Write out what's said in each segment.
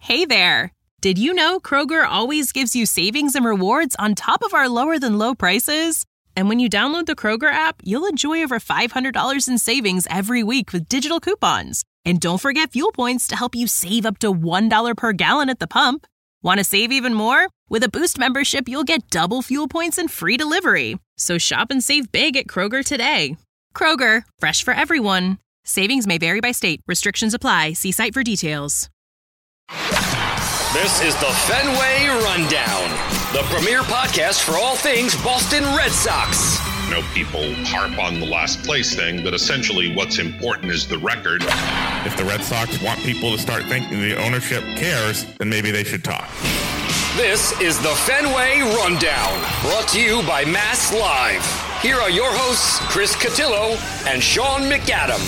Hey there! Did you know Kroger always gives you savings and rewards on top of our lower-than-low prices? And when you download the Kroger app, you'll enjoy over $500 in savings every week with digital coupons. And don't forget fuel points to help you save up to $1 per gallon at the pump. Want to save even more? With a Boost membership, you'll get double fuel points and free delivery. So shop and save big at Kroger today. Kroger, fresh for everyone. Savings may vary by state. Restrictions apply. See site for details. This is the Fenway Rundown, the premier podcast for all things Boston Red Sox. I know people harp on the last place thing, but essentially what's important is the record. If the Red Sox want people to start thinking the ownership cares, then maybe they should talk. This is the Fenway Rundown, brought to you by Mass Live. Here are your hosts, Chris Cotillo and Sean McAdam.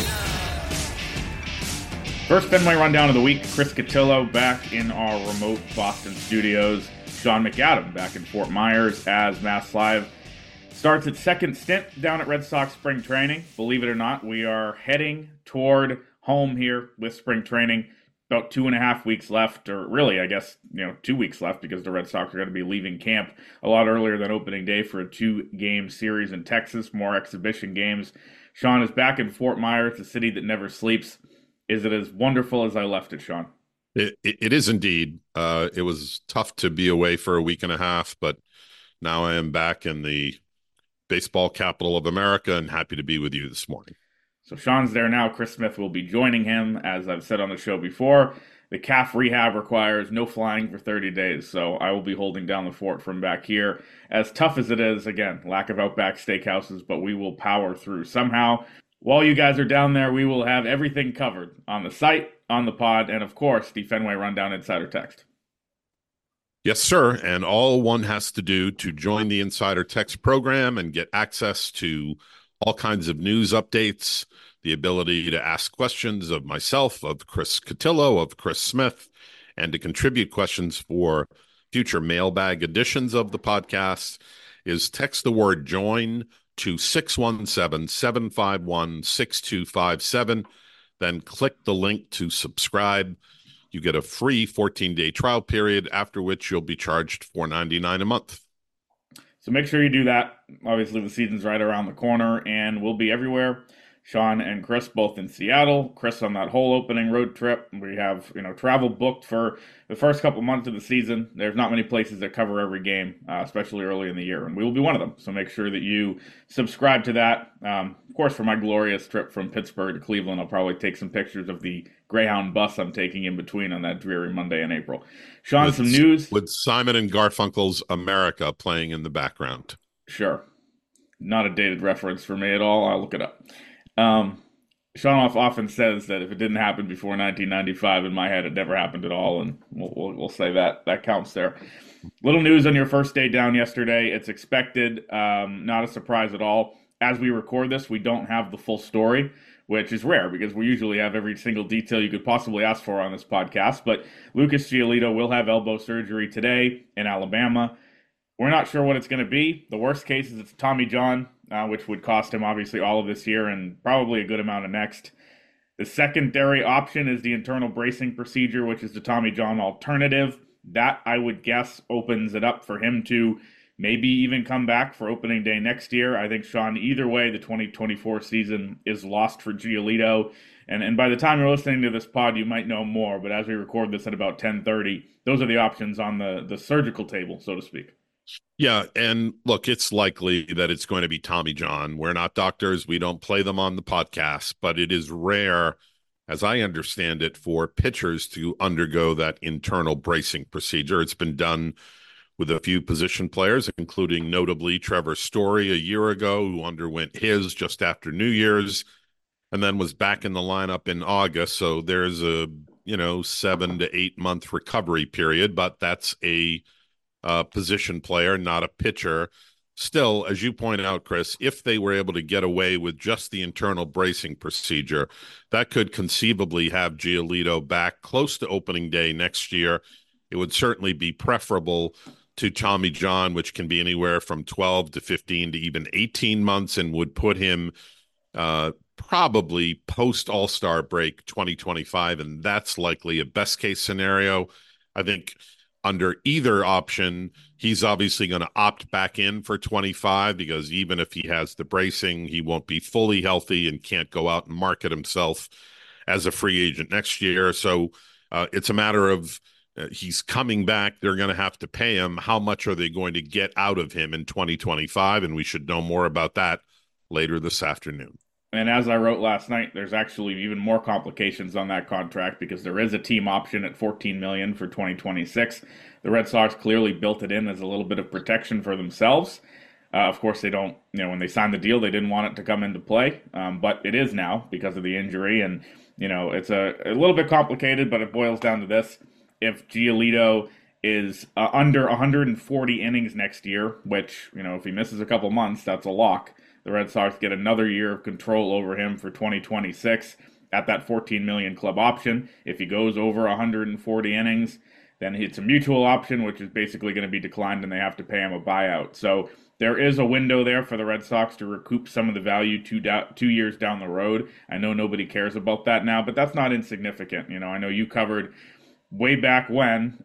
First Fenway Rundown of the week, Chris Cotillo back in our remote Boston studios. Sean McAdam back in Fort Myers as Mass Live starts its second stint down at Red Sox spring training. Believe it or not, we are heading toward home here with spring training. About 2.5 weeks left, or really, I guess, 2 weeks left because the Red Sox are going to be leaving camp a lot earlier than opening day for a 2-game series in Texas, more exhibition games. Sean is back in Fort Myers, the city that never sleeps. Is it as wonderful as I left it, Sean? It is indeed. It was tough to be away for a week and a half, but now I am back in the baseball capital of America and happy to be with you this morning. So Sean's there now. Chris Smith will be joining him. As I've said on the show before, the calf rehab requires no flying for 30 days, so I will be holding down the fort from back here. As tough as it is, again, lack of Outback Steakhouses, but we will power through somehow. While you guys are down there, we will have everything covered on the site, on the pod, and of course, the Fenway Rundown Insider Text. Yes, sir. And all one has to do to join the Insider Text program and get access to all kinds of news updates, the ability to ask questions of myself, of Chris Cotillo, of Chris Smith, and to contribute questions for future mailbag editions of the podcast is text the word join to 617-751-6257. Then click the link to subscribe. You get a free 14-day trial period, after which you'll be charged $4.99 a month. So make sure you do that. Obviously, the season's right around the corner, and we'll be everywhere. Sean and Chris both in Seattle. Chris on that whole opening road trip. We have, travel booked for the first couple months of the season. There's not many places that cover every game, especially early in the year, and we will be one of them. So make sure that you subscribe to that. Of course, for my glorious trip from Pittsburgh to Cleveland, I'll probably take some pictures of the Greyhound bus I'm taking in between on that dreary Monday in April. Sean, some news. With Simon and Garfunkel's America playing in the background. Sure. Not a dated reference for me at all. I'll look it up. Sean often says that if it didn't happen before 1995, in my head, it never happened at all, and we'll say that counts there. Little news on your first day down yesterday. It's expected, not a surprise at all. As we record this, we don't have the full story, which is rare because we usually have every single detail you could possibly ask for on this podcast. But Lucas Giolito will have elbow surgery today in Alabama. We're not sure what it's going to be. The worst case is it's Tommy John, which would cost him obviously all of this year and probably a good amount of next. The secondary option is the internal bracing procedure, which is the Tommy John alternative. That, I would guess, opens it up for him to maybe even come back for opening day next year. I think, Sean, either way, the 2024 season is lost for Giolito. And by the time you're listening to this pod, you might know more. But as we record this at about 10:30, those are the options on the surgical table, so to speak. Yeah, and look, it's likely that it's going to be Tommy John. We're not doctors. We don't play them on the podcast, but it is rare, as I understand it, for pitchers to undergo that internal bracing procedure. It's been done with a few position players, including notably Trevor Story a year ago, who underwent his just after New Year's and then was back in the lineup in August. So there's a, 7 to 8 month recovery period, but that's a position player, not a pitcher. Still, as you point out, Chris, if they were able to get away with just the internal bracing procedure, that could conceivably have Giolito back close to opening day next year. It would certainly be preferable to Tommy John, which can be anywhere from 12 to 15 to even 18 months and would put him probably post All-Star break 2025, and that's likely a best-case scenario. I think under either option, he's obviously going to opt back in for 25 because even if he has the bracing, he won't be fully healthy and can't go out and market himself as a free agent next year. So it's a matter of he's coming back. They're going to have to pay him. How much are they going to get out of him in 2025? And we should know more about that later this afternoon. And as I wrote last night, there's actually even more complications on that contract because there is a team option at $14 million for 2026. The Red Sox clearly built it in as a little bit of protection for themselves. Of course, they don't, when they signed the deal, they didn't want it to come into play, but it is now because of the injury. And, it's a little bit complicated, but it boils down to this. If Giolito is under 140 innings next year, which, if he misses a couple months, that's a lock. The Red Sox get another year of control over him for 2026 at that $14 million club option. If he goes over 140 innings, then it's a mutual option, which is basically going to be declined, and they have to pay him a buyout. So there is a window there for the Red Sox to recoup some of the value 2 years down the road. I know nobody cares about that now, but that's not insignificant. I know you covered way back when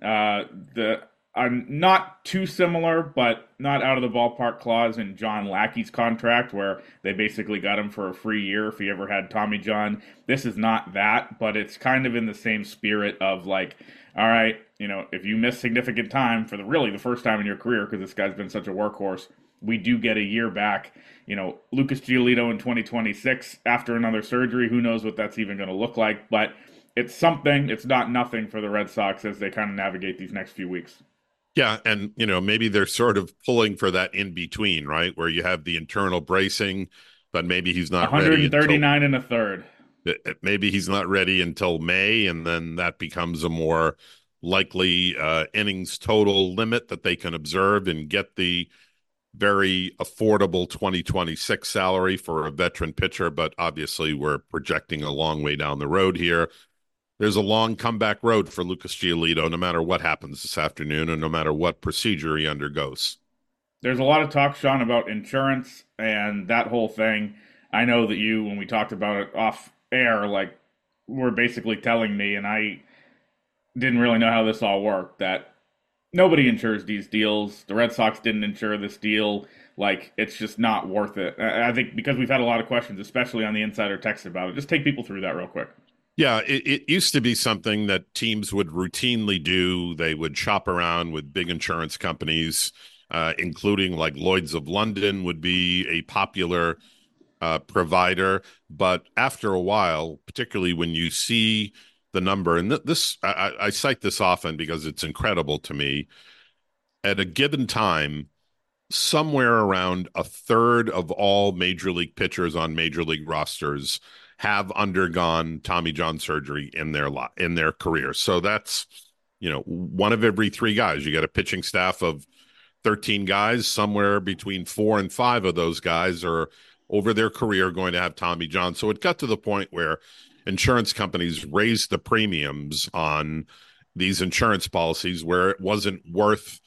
not too similar, but not out of the ballpark clause in John Lackey's contract, where they basically got him for a free year if he ever had Tommy John. This is not that, but it's kind of in the same spirit of like, all right, if you miss significant time for the first time in your career, because this guy's been such a workhorse, we do get a year back. Lucas Giolito in 2026 after another surgery, who knows what that's even going to look like, but it's something. It's not nothing for the Red Sox as they kind of navigate these next few weeks. Yeah, and maybe they're sort of pulling for that in between, right, where you have the internal bracing, but maybe he's not 139 and a third. Maybe he's not ready until May, and then that becomes a more likely innings total limit that they can observe and get the very affordable 2026 salary for a veteran pitcher. But obviously, we're projecting a long way down the road here. There's a long comeback road for Lucas Giolito, no matter what happens this afternoon and no matter what procedure he undergoes. There's a lot of talk, Sean, about insurance and that whole thing. I know that you, when we talked about it off air, were basically telling me, and I didn't really know how this all worked, that nobody insures these deals. The Red Sox didn't insure this deal. It's just not worth it. I think because we've had a lot of questions, especially on the Insider Text about it. Just take people through that real quick. Yeah, it used to be something that teams would routinely do. They would shop around with big insurance companies, including like Lloyd's of London would be a popular provider. But after a while, particularly when you see the number, and I cite this often because it's incredible to me, at a given time, somewhere around a third of all major league pitchers on major league rosters have undergone Tommy John surgery in their career. So that's, one of every 3 guys. You got a pitching staff of 13 guys, somewhere between 4 and 5 of those guys are over their career going to have Tommy John. So it got to the point where insurance companies raised the premiums on these insurance policies where it wasn't worth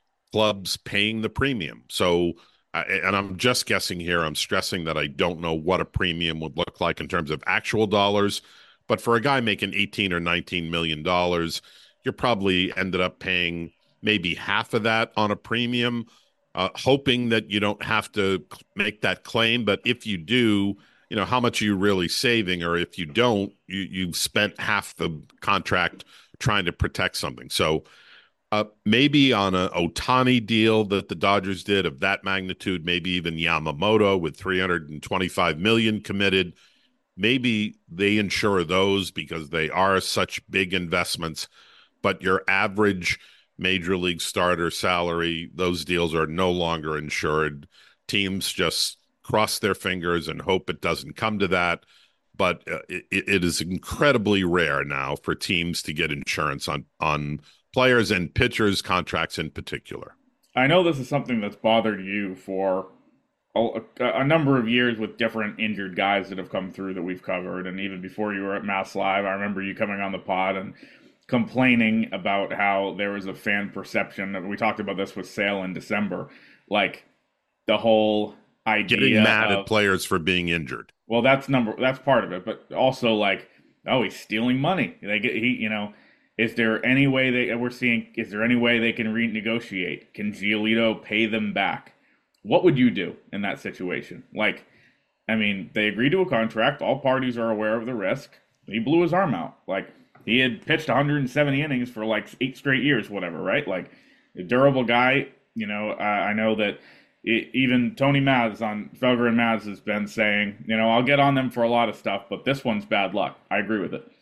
clubs paying the premium. So and I'm just guessing here. I'm stressing that I don't know what a premium would look like in terms of actual dollars. But for a guy making $18 or $19 million, you're probably ended up paying maybe half of that on a premium, hoping that you don't have to make that claim. But if you do, how much are you really saving? Or if you don't, you've spent half the contract trying to protect something. So maybe on a Ohtani deal that the Dodgers did of that magnitude, maybe even Yamamoto with $325 million committed, maybe they insure those because they are such big investments. But your average major league starter salary, those deals are no longer insured. Teams just cross their fingers and hope it doesn't come to that. But it is incredibly rare now for teams to get insurance on players and pitchers' contracts in particular. I know this is something that's bothered you for a number of years with different injured guys that have come through that we've covered. And even before you were at Mass Live, I remember you coming on the pod and complaining about how there was a fan perception. And we talked about this with Sale in December. The whole idea getting mad at players for being injured. Well, that's part of it. But also oh, he's stealing money. Is there any way is there any way they can renegotiate? Can Giolito pay them back? What would you do in that situation? Like, I mean, they agreed to a contract. All parties are aware of the risk. He blew his arm out. Like, he had pitched 170 innings for like 8 straight years, whatever, right? Like, a durable guy. You know, I know that even Tony Maz on Felger and Maz has been saying, you know, I'll get on them for a lot of stuff, but this one's bad luck. I agree with it.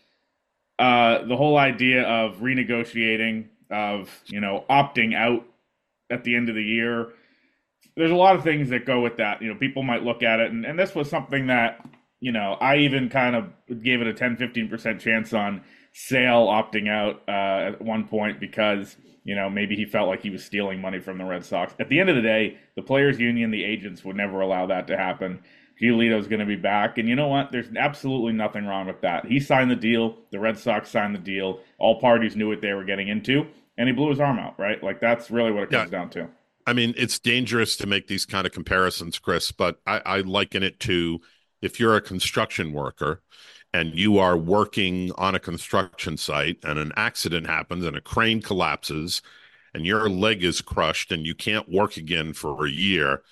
The whole idea of renegotiating, of, you know, opting out at the end of the year, there's a lot of things that go with that. You know, people might look at it, and this was something that, you know, I even kind of gave it a 10-15% chance on Sale opting out at one point because, you know, maybe he felt like he was stealing money from the Red Sox. At the end of the day, the players' union, the agents would never allow that to happen. Giolito's going to be back. And you know what? There's absolutely nothing wrong with that. He signed the deal. The Red Sox signed the deal. All parties knew what they were getting into. And he blew his arm out, right? Like, that's really what it comes down to. I mean, it's dangerous to make these kind of comparisons, Chris, but I liken it to if you're a construction worker and you are working on a construction site and an accident happens and a crane collapses and your leg is crushed and you can't work again for a year,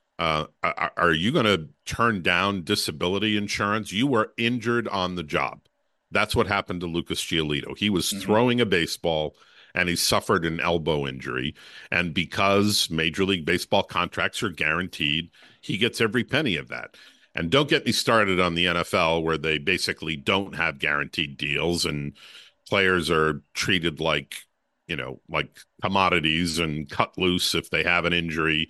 are you going to turn down disability insurance? You were injured on the job. That's what happened to Lucas Giolito. He was throwing a baseball and he suffered an elbow injury. And because Major League Baseball contracts are guaranteed, he gets every penny of that. And don't get me started on the NFL, where they basically don't have guaranteed deals and players are treated like, you know, like commodities and cut loose if they have an injury.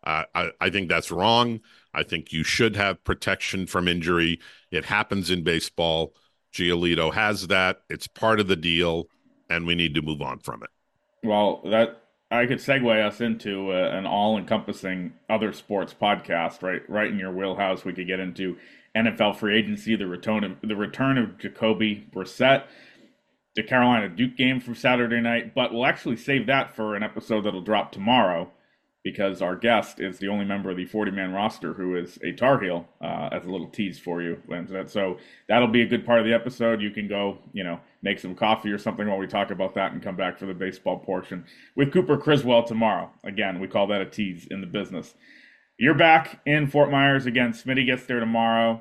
I think that's wrong. I think you should have protection from injury. It happens in baseball. Giolito has that. It's part of the deal, and we need to move on from it. Well, that I could segue us into an all-encompassing other sports podcast, right in your wheelhouse. We could get into NFL free agency, the return of Jacoby Brissett, the Carolina Duke game from Saturday night, but we'll actually save that for an episode that'll drop tomorrow, because our guest is the only member of the 40-man roster who is a Tar Heel, as a little tease for you. So that'll be a good part of the episode. You can go, you know, make some coffee or something while we talk about that and come back for the baseball portion with Cooper Criswell tomorrow. Again, we call that a tease in the business. You're back in Fort Myers again. Smitty gets there tomorrow.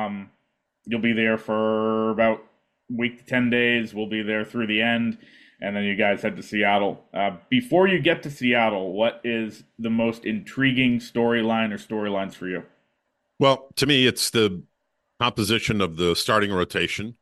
You'll be there for about a week to 10 days. We'll be there through the end. And then you guys head to Seattle. Before you get to Seattle, what is the most intriguing storyline or storylines for you? Well, to me, it's the composition of the starting rotation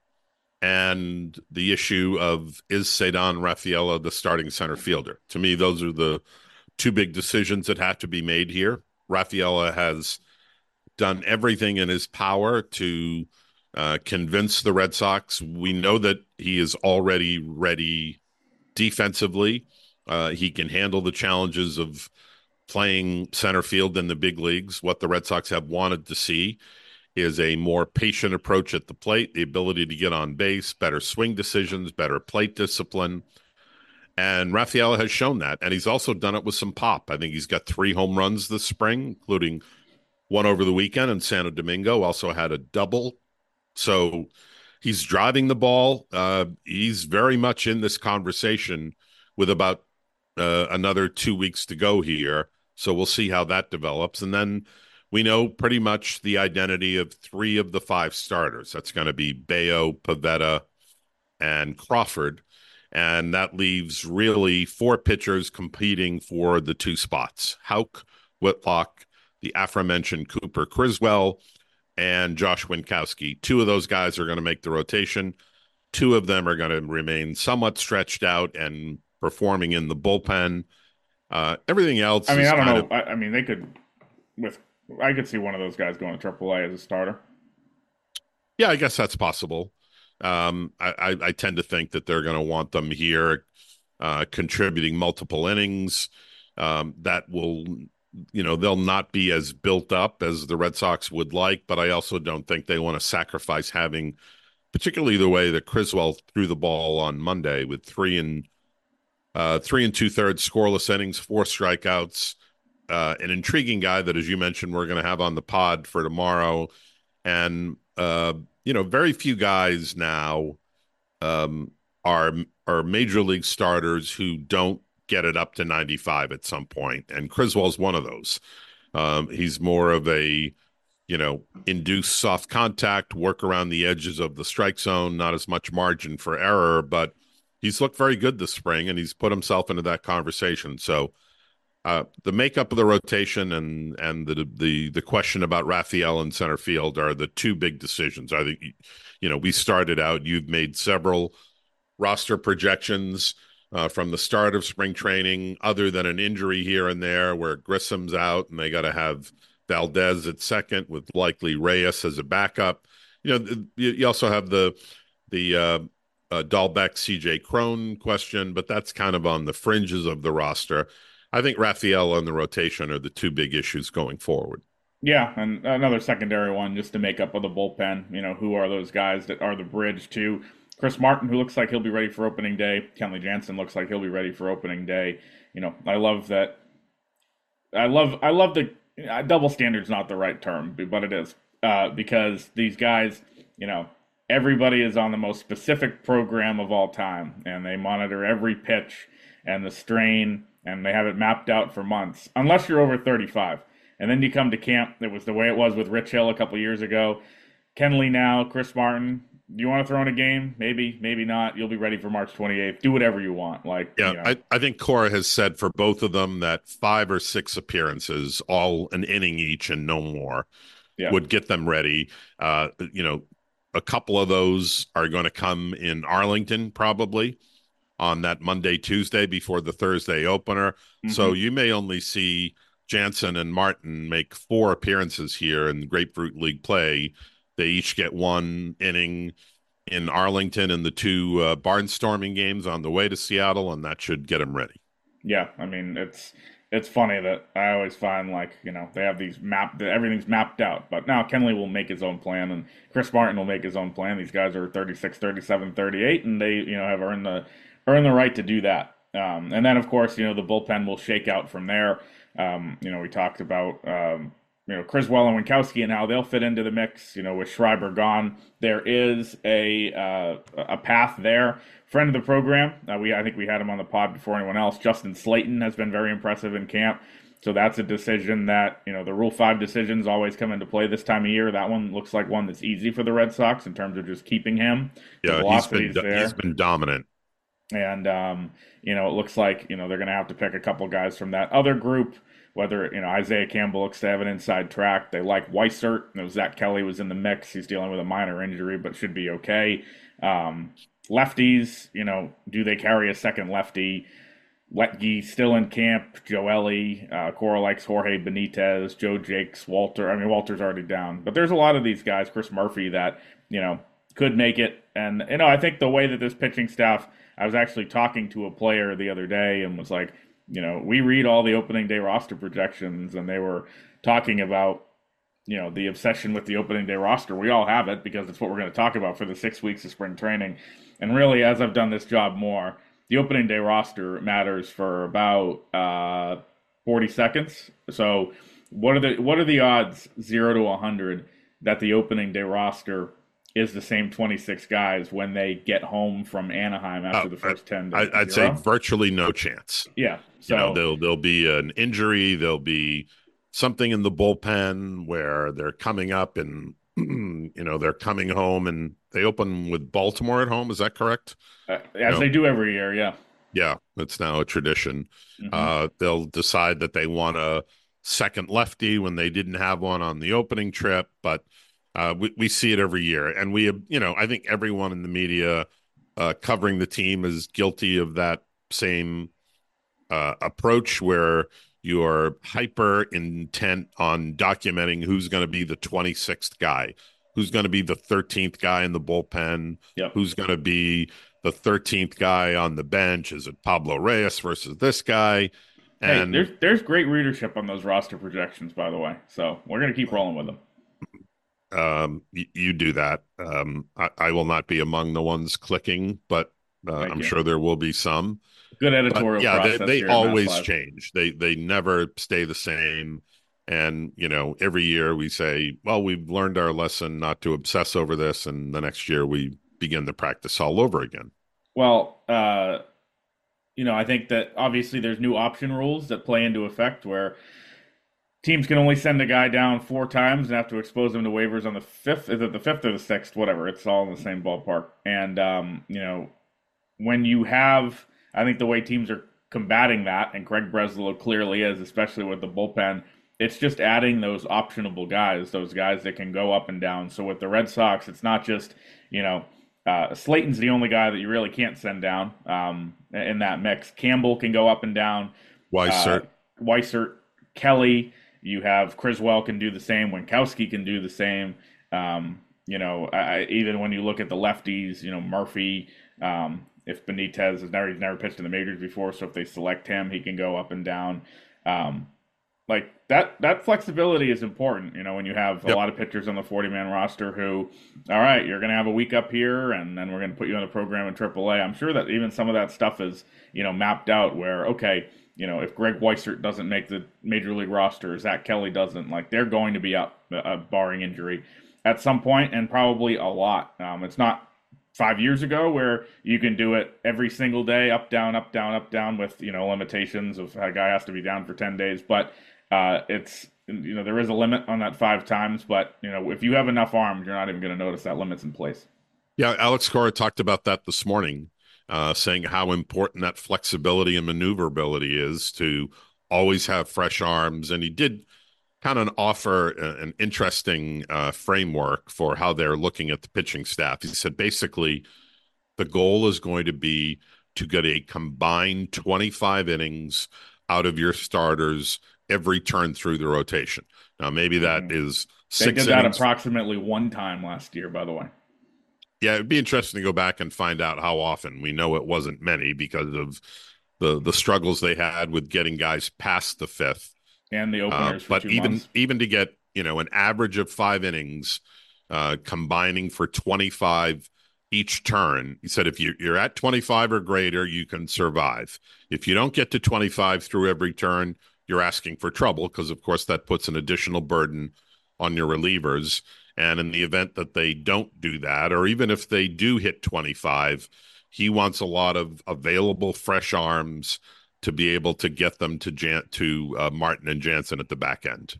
and the issue of, is Ceddanne Rafaela the starting center fielder? To me, those are the two big decisions that have to be made here. Rafaela has done everything in his power to convince the Red Sox. We know that he is already ready defensively. He can handle the challenges of playing center field in the big leagues. What the Red Sox have wanted to see is a more patient approach at the plate, the ability to get on base, better swing decisions, better plate discipline. And Rafaela has shown that. And he's also done it with some pop. I think he's got 3 home runs this spring, including one over the weekend in Santo Domingo, also had a double. So he's driving the ball. He's very much in this conversation with about another 2 weeks to go here. So we'll see how that develops. And then we know pretty much the identity of 3 of the 5 starters. That's going to be Bayo, Pivetta, and Crawford. And that leaves really 4 pitchers competing for the 2 spots. Houck, Whitlock, the aforementioned Cooper Criswell, and Josh Winkowski. 2 of those guys are going to make the rotation. 2 of them are going to remain somewhat stretched out and performing in the bullpen. Everything else, I mean, I don't know. I mean, I could see one of those guys going to AAA as a starter. Yeah, I guess that's possible. I tend to think that they're going to want them here, contributing multiple innings. That will, you know, they'll not be as built up as the Red Sox would like, but I also don't think they want to sacrifice having, particularly the way that Criswell threw the ball on Monday with 3 2/3 scoreless innings, 4 strikeouts. An intriguing guy that, as you mentioned, we're going to have on the pod for tomorrow. And, you know, very few guys now are are major league starters who don't get it up to 95 at some point, and Criswell's one of those. He's more of a, induce soft contact, work around the edges of the strike zone, not as much margin for error, but he's looked very good this spring, and he's put himself into that conversation. So the makeup of the rotation and the question about Raphael in center field are the two big decisions. I think, we started out, you've made several roster projections from the start of spring training, other than an injury here and there where Grissom's out and they got to have Valdez at second with likely Reyes as a backup. You also have the Dahlbeck, CJ Cron question, but that's kind of on the fringes of the roster. I think Raphael and the rotation are the two big issues going forward. Yeah, and another secondary one just to make up of the bullpen. Who are those guys that are the bridge to Chris Martin, who looks like he'll be ready for opening day. Kenley Jansen looks like he'll be ready for opening day. I love that. I love the double standard's not the right term, but it is because these guys, everybody is on the most specific program of all time, and they monitor every pitch and the strain, and they have it mapped out for months, unless you're over 35. And then you come to camp. It was the way it was with Rich Hill a couple years ago. Kenley now, Chris Martin. Do you want to throw in a game? Maybe, maybe not. You'll be ready for March 28th. Do whatever you want. I think Cora has said for both of them that 5 or 6 appearances, all an inning each and no more, would get them ready. A couple of those are going to come in Arlington probably on that Monday, Tuesday before the Thursday opener. Mm-hmm. So you may only see Jansen and Martin make 4 appearances here in Grapefruit League play. They each get 1 inning in Arlington and the 2 barnstorming games on the way to Seattle, and that should get them ready. Yeah, I mean, it's funny that I always find they have these everything's mapped out. But now Kenley will make his own plan, and Chris Martin will make his own plan. These guys are 36, 37, 38, and they have earned the right to do that. And then of course the bullpen will shake out from there. We talked about Criswell and Winkowski and how they'll fit into the mix. With Schreiber gone, there is a path there. Friend of the program, I think we had him on the pod before anyone else. Justin Slayton has been very impressive in camp. So that's a decision that, the Rule 5 decisions always come into play this time of year. That one looks like one that's easy for the Red Sox in terms of just keeping him. Yeah, he's been dominant. And, it looks like, they're going to have to pick a couple guys from that other group. Whether, Isaiah Campbell looks to have an inside track. They like Weissert. Zach Kelly was in the mix. He's dealing with a minor injury, but should be okay. Lefties, do they carry a second lefty? Letge still in camp. Joely. Cora likes Jorge Benitez. Joe Jakes. Walter. I mean, Walter's already down. But there's a lot of these guys, Chris Murphy, that, could make it. And, I think the way that this pitching staff, I was actually talking to a player the other day and was like, we read all the opening day roster projections, and they were talking about, the obsession with the opening day roster. We all have it because it's what we're going to talk about for the 6 weeks of spring training. And really, as I've done this job more, the opening day roster matters for about 40 seconds. So what are the odds 0 to 100 that the opening day roster is the same 26 guys when they get home from Anaheim after the first 10 days? I'd say virtually no chance. Yeah. So there'll be an injury. There'll be something in the bullpen where they're coming up and, they're coming home, and they open with Baltimore at home. Is that correct? As they do every year. Yeah. Yeah. It's now a tradition. Mm-hmm. They'll decide that they want a second lefty when they didn't have one on the opening trip, but we see it every year. And I think everyone in the media covering the team is guilty of that same approach where you're hyper intent on documenting who's going to be the 26th guy, who's going to be the 13th guy in the bullpen, who's going to be the 13th guy on the bench. Is it Pablo Reyes versus this guy? And there's great readership on those roster projections, by the way. So we're going to keep rolling with them. You do that. I will not be among the ones clicking, but I'm sure there will be some. Good editorial process. They always change. They never stay the same. And, every year we say, well, we've learned our lesson not to obsess over this. And the next year we begin the practice all over again. Well, I think that obviously there's new option rules that play into effect where teams can only send a guy down 4 times and have to expose him to waivers on the fifth. Is it the fifth or the sixth? Whatever. It's all in the same ballpark. And when you have, I think the way teams are combating that, and Craig Breslow clearly is, especially with the bullpen, it's just adding those optionable guys, those guys that can go up and down. So with the Red Sox, it's not just, Slayton's the only guy that you really can't send down in that mix. Campbell can go up and down. Weissert, Kelly. You have Criswell can do the same. Winkowski can do the same. Even when you look at the lefties, Murphy, if Benitez he's never pitched in the majors before, so if they select him, he can go up and down. Like that flexibility is important, when you have a lot of pitchers on the 40-man roster who, all right, you're going to have a week up here, and then we're going to put you on a program in AAA. I'm sure that even some of that stuff is, mapped out where, okay, if Greg Weissert doesn't make the major league roster, Zach Kelly doesn't, like they're going to be up, barring injury, at some point, and probably a lot. It's not 5 years ago where you can do it every single day, up, down, up, down, up, down, with, limitations of a guy has to be down for 10 days. But it's, there is a limit on that 5 times, but, if you have enough arms, you're not even going to notice that limit's in place. Yeah, Alex Cora talked about that this morning, saying how important that flexibility and maneuverability is to always have fresh arms. And he did kind of offer an interesting framework for how they're looking at the pitching staff. He said basically the goal is going to be to get a combined 25 innings out of your starters every turn through the rotation. Now, maybe that is 6 innings. They did that approximately 1 time last year, by the way. Yeah, it'd be interesting to go back and find out how often. We know it wasn't many because of the struggles they had with getting guys past the 5th. And the openers for but 2 months. Even to get, an average of 5 innings, combining for 25 each turn, he said if you're at 25 or greater, you can survive. If you don't get to 25 through every turn, you're asking for trouble because, of course, that puts an additional burden on your relievers. And in the event that they don't do that, or even if they do hit 25, he wants a lot of available fresh arms to be able to get them to Martin and Jansen at the back end.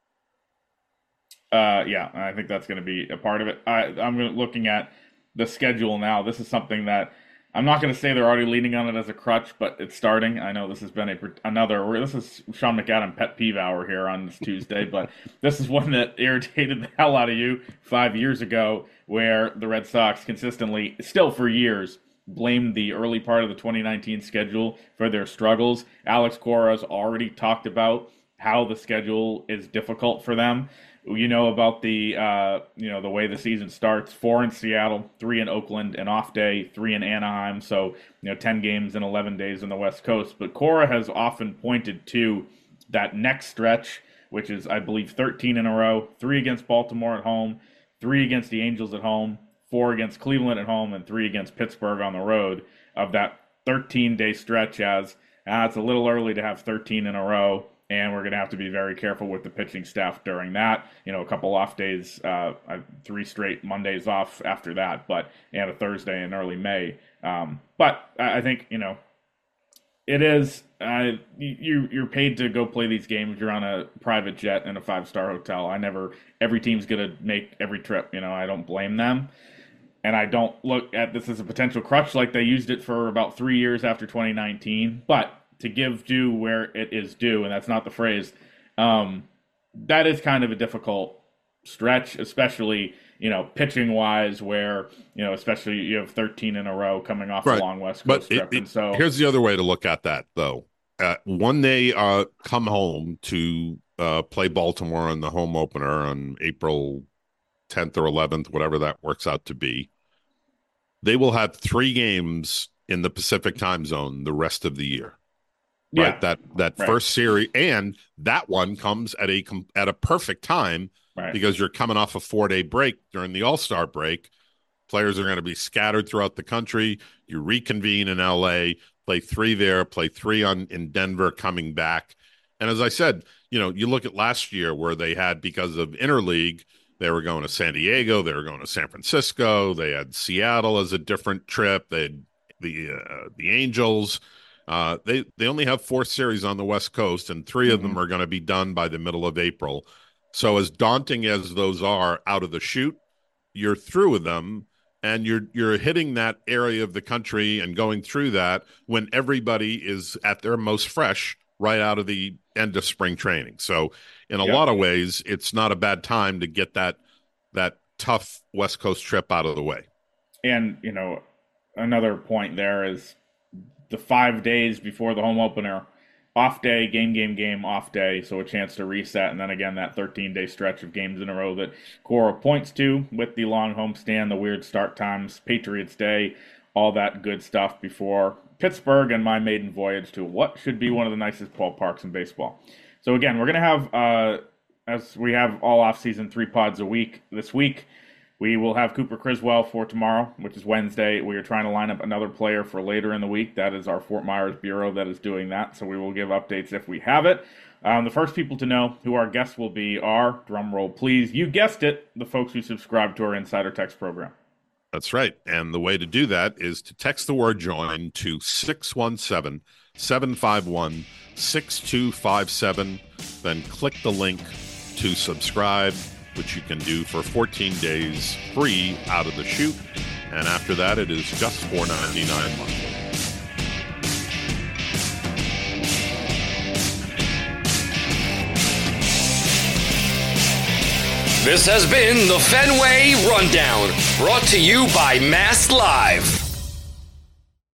Yeah, I think that's going to be a part of it. I'm looking at the schedule now. This is something that I'm not going to say they're already leaning on it as a crutch, but it's starting. I know this has been this is Sean McAdam pet peeve hour here on this Tuesday, but this is one that irritated the hell out of you 5 years ago, where the Red Sox consistently, still for years, blamed the early part of the 2019 schedule for their struggles. Alex Cora's already talked about how the schedule is difficult for them. About the the way the season starts: 4 in Seattle, 3 in Oakland, an off day, 3 in Anaheim. So 10 games in 11 days on the West Coast. But Cora has often pointed to that next stretch, which is, I believe, 13 in a row: 3 against Baltimore at home, 3 against the Angels at home, 4 against Cleveland at home, and 3 against Pittsburgh on the road. Of that 13-day stretch, as it's a little early to have 13 in a row. And we're going to have to be very careful with the pitching staff during that. A couple off days, 3 straight Mondays off after that, and a Thursday in early May. But I think, it is, you're paid to go play these games. You're on a private jet in a 5-star hotel. Every team's going to make every trip. I don't blame them. And I don't look at this as a potential crutch like they used it for about 3 years after 2019. But to give due where it is due, and that's not the phrase, that is kind of a difficult stretch, especially, pitching wise, where, especially you have 13 in a row coming off a long West Coast trip. And so here's the other way to look at that, though. When they come home to play Baltimore in the home opener on April 10th or 11th, whatever that works out to be, they will have 3 games in the Pacific time zone the rest of the year. Right, that right. First series, and that one comes at a perfect time, right, because you're coming off a 4-day break during the All-Star break. Players are going to be scattered throughout the country. You reconvene in LA, play 3 there, play 3 in Denver, coming back. And as I said, you look at last year where they had, because of interleague, they were going to San Diego, they were going to San Francisco, they had Seattle as a different trip, they had the Angels. They only have 4 series on the West Coast, and 3 of them are going to be done by the middle of April. So as daunting as those are out of the chute, you're through with them, and you're hitting that area of the country and going through that when everybody is at their most fresh right out of the end of spring training. So in a lot of ways, it's not a bad time to get that tough West Coast trip out of the way. And, another point there is the 5 days before the home opener, off day, game, off day, so a chance to reset, and then again that 13-day stretch of games in a row that Cora points to with the long homestand, the weird start times, Patriots Day, all that good stuff before Pittsburgh and my maiden voyage to what should be one of the nicest ballparks in baseball. So again, we're going to have, as we have all off-season 3 pods a week this week, we will have Cooper Criswell for tomorrow, which is Wednesday. We are trying to line up another player for later in the week. That is our Fort Myers Bureau that is doing that, so we will give updates if we have it. The first people to know who our guests will be are, drum roll please, you guessed it, the folks who subscribe to our Insider Text program. That's right. And the way to do that is to text the word join to 617-751-6257. Then click the link to subscribe, which you can do for 14 days free out of the chute. And after that, it is just $4.99 monthly. This has been the Fenway Rundown, brought to you by Mass Live.